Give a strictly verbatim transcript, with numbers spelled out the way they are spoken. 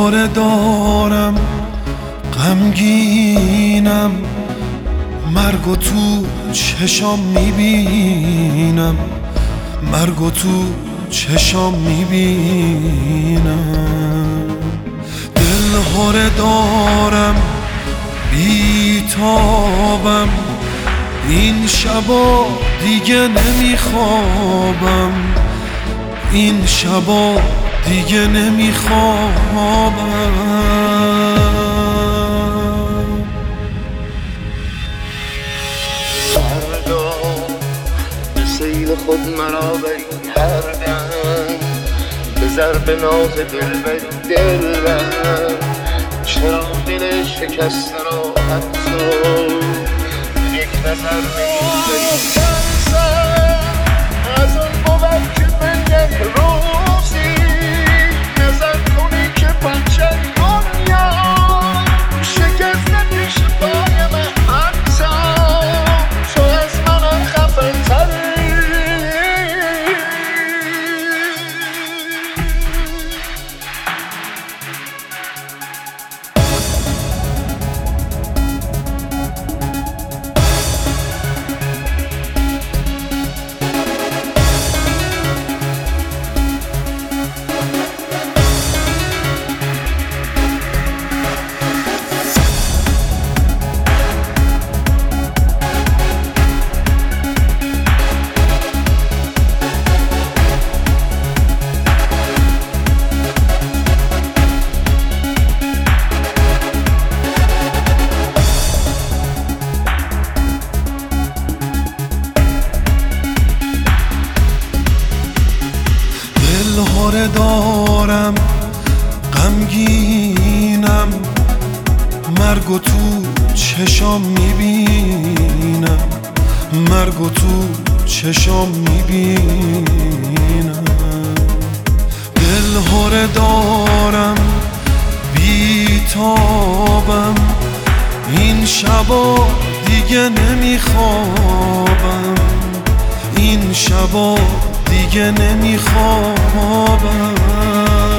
هاره دارم غمگینم، مرگو تو چشام میبینم، مرگو تو چشام میبینم. دل هاره دارم بیتابم، این شبا دیگه نمیخوابم، این شبا دیگه نمیخوابم. فردا به سیل خود مرا بری هر دم، به ضرب ناز دل به دل بر. چرا دل شکسته را حتی یک نظر نمی‌گذاری؟ از اون بود که بنگری روزی نظر کنی که پنچه دنیا شکسته پیش پای من، حتی تو از من خفه تری. هاره دارم غمگینم، مرگو تو چشام میبینم، مرگو تو چشام میبینم. دل هاره دارم بیتابم، این شبا دیگه نمیخوابم، این شبا دیگه نمیخوابم.